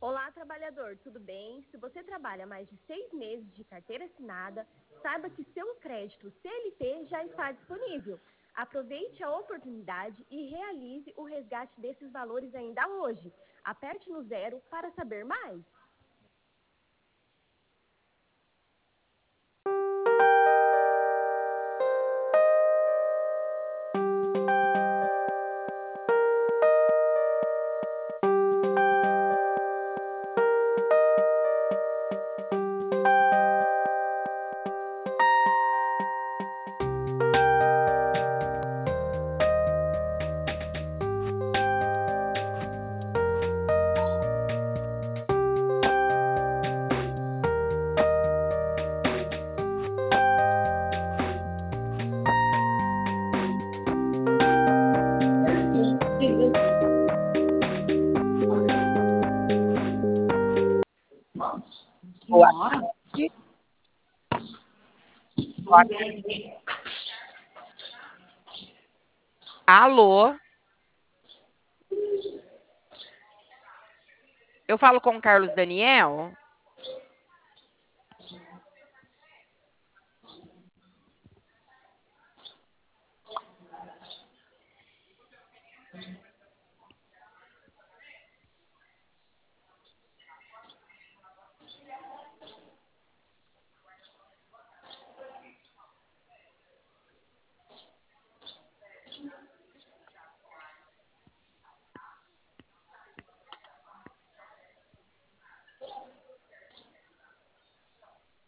Olá, trabalhador, tudo bem? Se você trabalha mais de 6 meses de carteira assinada, saiba que seu crédito CLT já está disponível. Aproveite a oportunidade e realize o resgate desses valores ainda hoje. Aperte no zero para saber mais. Boa Nossa, tarde. Boa tarde. Alô? Eu falo com o Carlos Daniel?